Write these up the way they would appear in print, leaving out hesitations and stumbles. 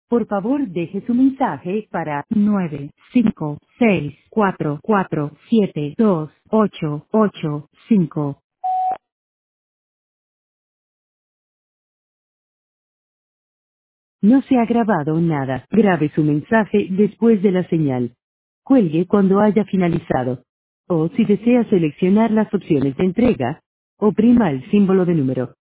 Por favor, deje su mensaje para 95644728885. No se ha grabado nada. Grabe su mensaje después de la señal. Cuelgue cuando haya finalizado. O si desea seleccionar las opciones de entrega, oprima el símbolo de número.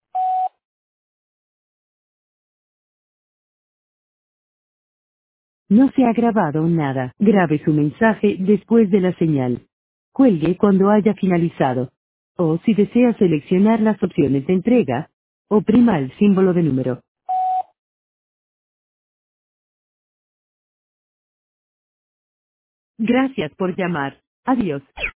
No se ha grabado nada. Grabe su mensaje después de la señal. Cuelgue cuando haya finalizado. O si desea seleccionar las opciones de entrega, oprima el símbolo de número. Gracias por llamar. Adiós.